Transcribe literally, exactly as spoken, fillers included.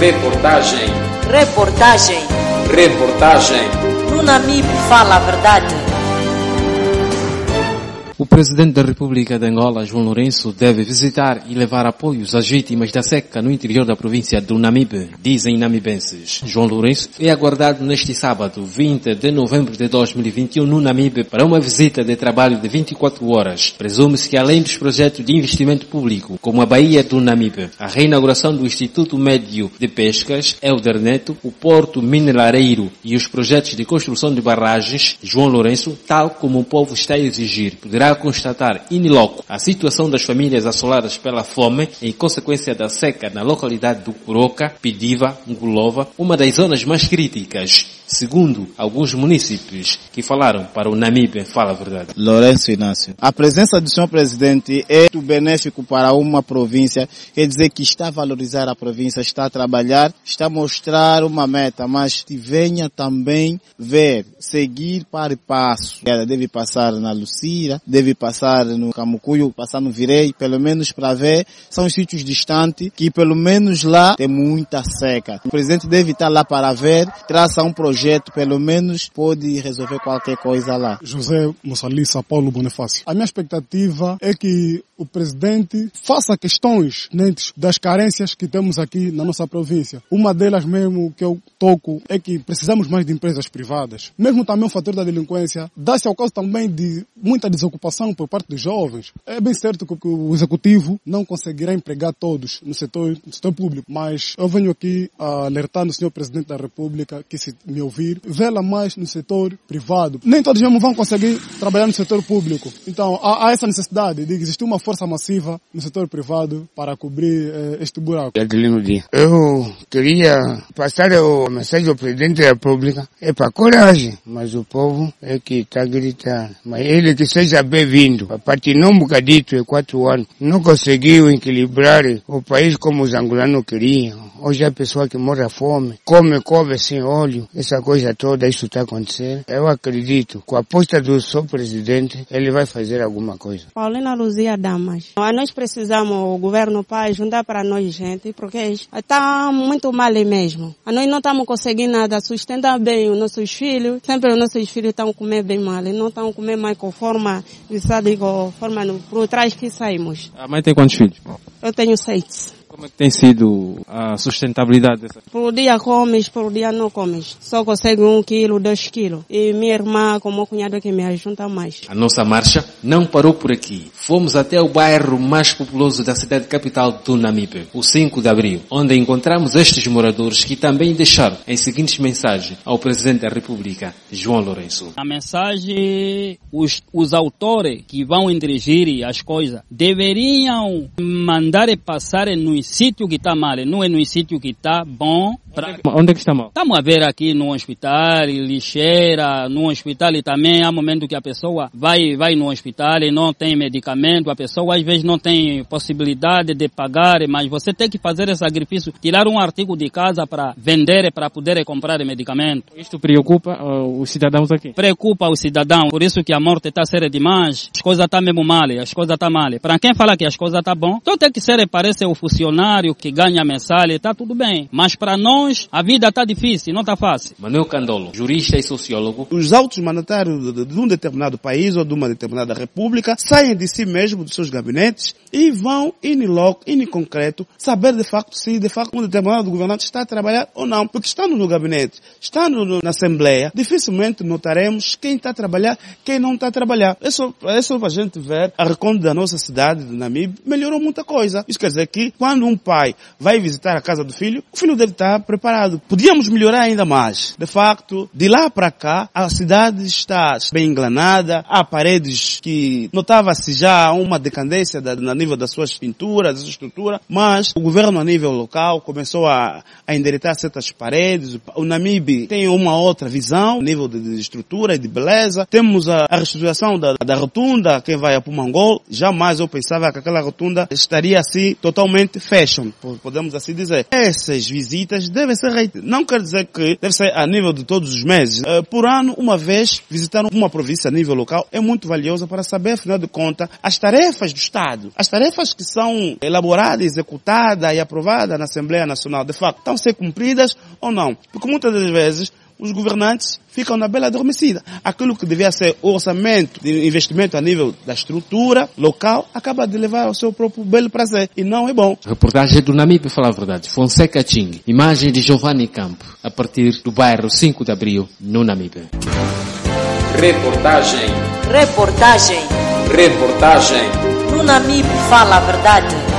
Reportagem. Reportagem. Reportagem. Nunamib fala a verdade. O presidente da República de Angola, João Lourenço, deve visitar e levar apoios às vítimas da seca no interior da província do Namibe, dizem namibenses. João Lourenço é aguardado neste sábado, vinte de novembro de dois mil e vinte e um, no Namibe, para uma visita de trabalho de vinte e quatro horas. Presume-se que, além dos projetos de investimento público, como a Baía do Namibe, a reinauguração do Instituto Médio de Pescas, Helder Neto, o Porto Minerareiro e os projetos de construção de barragens, João Lourenço, tal como o povo está a exigir, poderá constatar in loco a situação das famílias assoladas pela fome em consequência da seca na localidade do Curoca, Pidiva, Ngulova, uma das zonas mais críticas, segundo alguns municípios que falaram para o Namibe Fala a Verdade. Lourenço Inácio. A presença do senhor presidente é muito benéfico para uma província, quer dizer que está a valorizar a província, está a trabalhar, está a mostrar uma meta, mas que venha também ver, seguir para passo. Ela deve passar na Lucira, deve passar no Camucuio, passar no Virei, pelo menos para ver, são sítios distantes que pelo menos lá tem muita seca. O presidente deve estar lá para ver, traça um projeto, pelo menos pode resolver qualquer coisa lá. José Mussalissa, Paulo Bonifácio. A minha expectativa é que o presidente faça questões dentro das carências que temos aqui na nossa província. Uma delas mesmo que eu toco é que precisamos mais de empresas privadas. Mesmo também o fator da delinquência, dá-se ao caso também de muita desocupação por parte dos jovens. É bem certo que o executivo não conseguirá empregar todos no setor, no setor público, mas eu venho aqui a alertar no senhor presidente da República que, se me ouvir, vela mais no setor privado. Nem todos mesmo vão conseguir trabalhar no setor público. Então há, há essa necessidade de existir uma força massiva no setor privado para cobrir eh, este buraco. Eu queria passar a mensagem ao presidente da República, é para coragem, mas o povo é que está gritando. Mas ele que seja bem-vindo. A patinou um bocadito em quatro anos, não conseguiu equilibrar o país como os angolanos queriam. Hoje a pessoa que morre à fome, come couve sem óleo, essa coisa toda, isso está acontecendo. Eu acredito, com a aposta do seu presidente, ele vai fazer alguma coisa. Paulina Luzia Damas. Nós precisamos, o governo para juntar para nós, gente, porque está muito mal mesmo. Nós não estamos conseguindo nada, sustentar bem os nossos filhos. Sempre os nossos filhos estão comendo bem mal, não estão comendo mais conforme, sabe, conforme por trás que saímos. A mãe tem quantos filhos? Eu tenho seis. Como é que tem sido a sustentabilidade dessa? Por dia comes, por dia não comes. Só consegue um quilo, dois quilos. E minha irmã, como cunhado, que me ajuda mais. A nossa marcha não parou por aqui. Fomos até o bairro mais populoso da cidade capital do Namibe, o cinco de abril, onde encontramos estes moradores que também deixaram as seguintes mensagens ao presidente da República, João Lourenço. A mensagem, os, os autores que vão dirigir as coisas deveriam mandar passar no sítio que está mal, não é no sítio que está bom. Pra... Onde é que está mal? Estamos a ver aqui no hospital, lixeira, no hospital também há momento que a pessoa vai, vai no hospital e não tem medicamento, a pessoa às vezes não tem possibilidade de pagar, mas você tem que fazer esse sacrifício, tirar um artigo de casa para vender, para poder comprar medicamento. Isto preocupa uh, os cidadãos aqui? Preocupa o cidadão, por isso que a morte está sendo demais, as coisas estão mesmo mal, as coisas estão mal. Para quem fala que as coisas estão bom, então tem que ser, parece o funcionário que ganha mensal, está tudo bem, mas para nós a vida está difícil, não está fácil. Manuel Candolo, jurista e sociólogo. Os altos mandatários de, de um determinado país ou de uma determinada república saem de si mesmo, dos seus gabinetes, e vão in loco, in concreto, saber de facto se de facto um determinado governante está a trabalhar ou não. Porque estando no gabinete, estando no, na Assembleia, dificilmente notaremos quem está a trabalhar, quem não está a trabalhar. É só, é só para a gente ver a reconde da nossa cidade, do Namibe, melhorou muita coisa. Isso quer dizer que quando um pai vai visitar a casa do filho, o filho deve estar preparado. Podíamos melhorar ainda mais. De facto, de lá para cá, a cidade está bem englanada, há paredes que notava-se já uma decadência da, na nível das suas pinturas, da sua estrutura, mas o governo a nível local começou a, a endireitar certas paredes. O Namibe tem uma outra visão, a nível de, de estrutura e de beleza. Temos a, a reestruturação da, da rotunda, quem vai a Pumangol. Jamais eu pensava que aquela rotunda estaria assim totalmente fashion, podemos assim dizer. Essas visitas devem ser reiteradas. Não quer dizer que deve ser a nível de todos os meses. Por ano, uma vez, visitar uma província a nível local é muito valiosa para saber, afinal de contas, as tarefas do Estado. As tarefas que são elaboradas, executadas e aprovadas na Assembleia Nacional, de facto, estão a ser cumpridas ou não. Porque muitas das vezes, os governantes ficam na bela adormecida. Aquilo que devia ser orçamento de investimento a nível da estrutura local acaba de levar ao seu próprio belo prazer. E não é bom. Reportagem do Namibe, falar a verdade. Fonseca Ching. Imagem de Giovanni Campo, a partir do bairro cinco de Abril, no Namibe. Reportagem. Reportagem. Reportagem. No Namibe fala a verdade.